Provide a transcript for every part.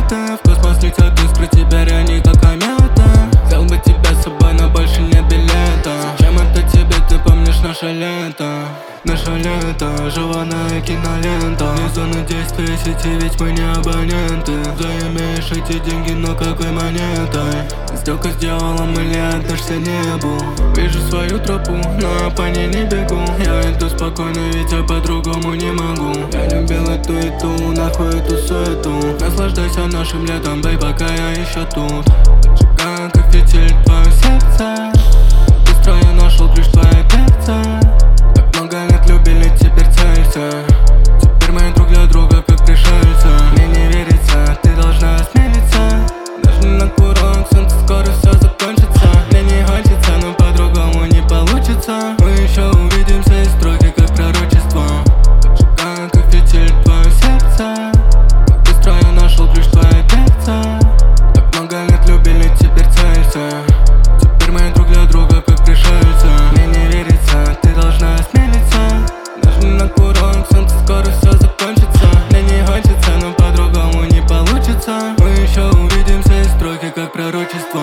кометы. В космос летят искры, теперь они как кометы. Взял бы тебя с собой, но больше нет билета. Зачем это тебе, ты помнишь наше лето? Наше лето, желанная кинолента. Не зона действия сети, ведь мы не абоненты. Заимеешь эти деньги, но какой монетой? Сделка сделала, мы летишься небу. Вижу свою тропу, но по ней не бегу. Я иду спокойно, ведь я по-другому не могу. Я любил эту и ту, нахуй эту суету. Наслаждайся нашим летом, бэй, пока я еще тут. Поджигаю, как фитиль, твое сердце. Быстро я нашел ключ, твоя перца. Много лет любили, теперь целься. Теперь мы друг для друга как пришельцы. Мне не верится, ты должна осмелиться. Даже на курок, солнце скоро все закончится. Мне не хочется, но по-другому не получится. Мы еще увидимся из строки как пророчество. Поджигаю, как фитиль, твое сердце. Как быстро я нашел ключ, твоя перца. Так много лет любили, теперь целься. Теперь мы друг для друга как пришельцы. Мне не верится, ты должна осмелиться. Даже на курок, солнце скоро все закончится. Мне не хочется, но по-другому не получится. Мы еще увидимся из строки как пророчество.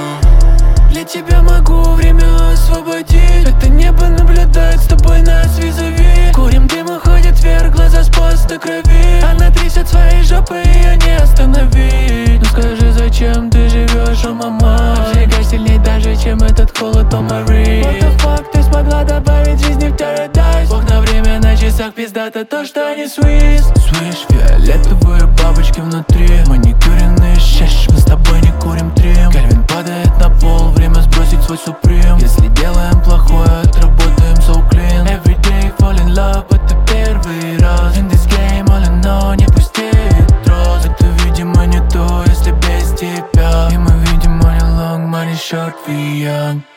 Для тебя могу время освободить. Это небо наблюдает с тобой нас визави. Курим, дым уходит вверх, глаза с поста крови. Она трясет своей жопой, ее не остановить. Ну скажи, зачем ты живешь, о мама? Обжигай сильней даже, чем этот холод, о Мари. What the fuck, ты смогла добавить жизни в Paradise. Бог на время на часах, пиздато то, что они Swiss. Свиш, фиолетовые бабочки внутри. Маникюренные шеш, мы с тобой не курим трим. Кельвин падает на пол, время сбросить свой суприм. Если делаем плохое, отработаем so clean. Every day fall in love, это первый раз. In this game all in all, не пустеет роз. Это видимо не то, если без тебя. И мы видимо не long, money short, we young.